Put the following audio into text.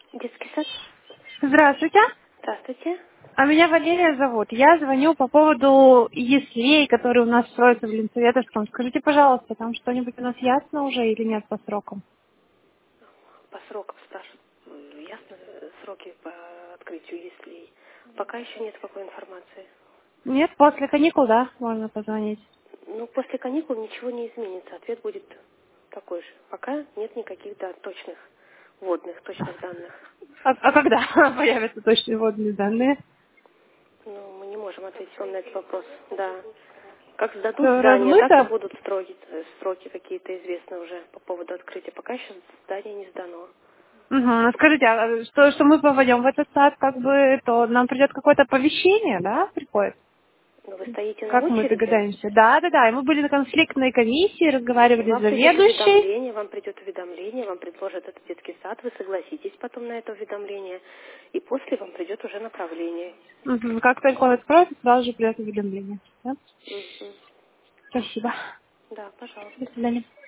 Детский сад? Здравствуйте. Здравствуйте. А меня Валерия зовут. Я звоню по поводу ЕСЛей, которые у нас строятся в Ленсоветовском. Скажите, пожалуйста, там что-нибудь у нас ясно уже или нет по срокам? По срокам спрашивают. Ясно, сроки по открытию яслей. Пока еще нет какой информации. Нет, после каникул, да, можно позвонить. Ну, после каникул ничего не изменится. Ответ будет такой же. Пока нет никаких точных точных данных. А когда появятся точные вводные данные? Ну, мы не можем ответить вам на этот вопрос. Да. Как сдадут Всё здание, так и размыто? будут сроки какие-то известны уже по поводу открытия. Пока еще здание не сдано. Угу. Скажите, а что мы попадем в этот сад, как бы, то нам придет какое-то оповещение, да, приходит? Но вы стоите на Как мы очереди. догадаемся? Да, да, да. И мы были на конфликтной комиссии, разговаривали с Вам заведующей. придет уведомление, вам предложат этот детский сад, вы согласитесь потом на это уведомление, и после вам придет уже направление. Мгм. Как только он откроется, сразу же придет уведомление. Да? Мгм. Спасибо. Да, пожалуйста. До свидания.